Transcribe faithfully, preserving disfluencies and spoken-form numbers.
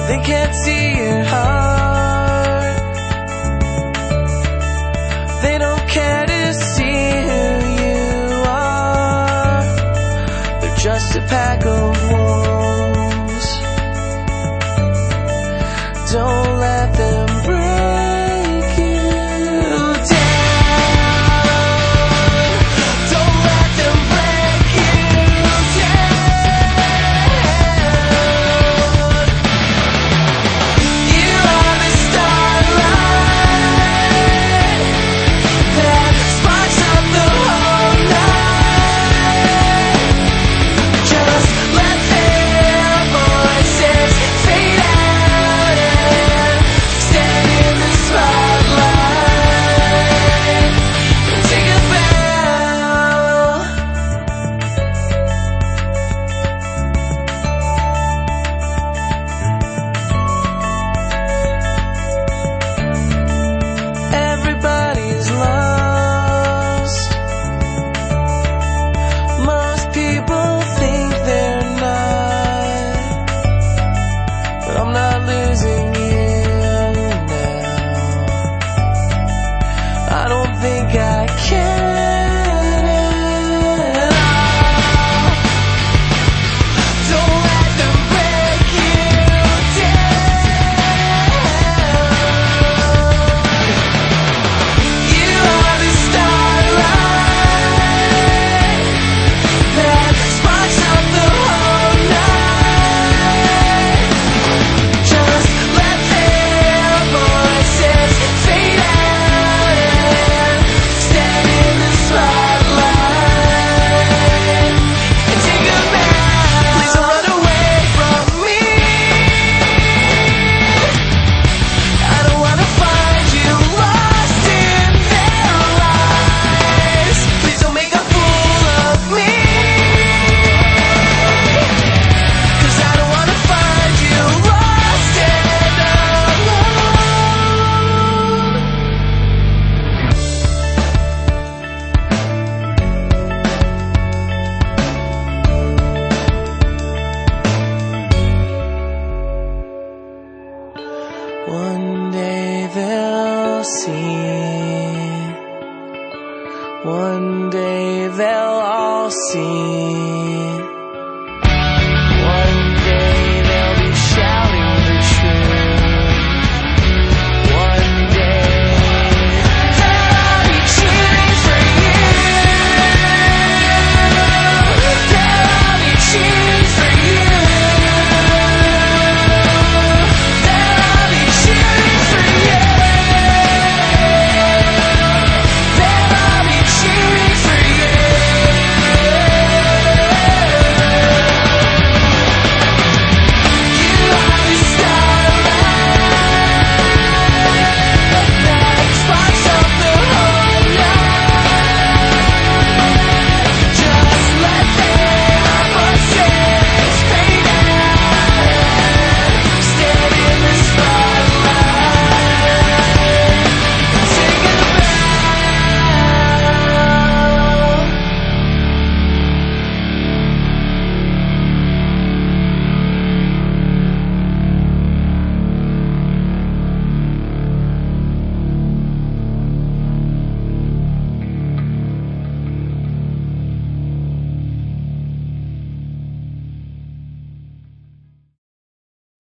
They can't see your heart. They don't care to see who you are. They're just a pack of wolves. Don't let them break you down. Don't let them break you down. You are the starlight that sparks up the whole night. Just let their voices fade out and stand in the spotlight and take a bow. Everybody's lost. Most people think they're not, but I'm not losing you now. I don't think I can at all. Don't let them break you down. You are the starlight that sparks up the whole night. Just let their voices fade out and stand in the spotlight and take a bow. Please don't run away from me. I don't wanna find you lost in their lies. Please don't make a fool of me. 'Cause I don't wanna find you lost and alone. One day they'll see. One day they'll all see.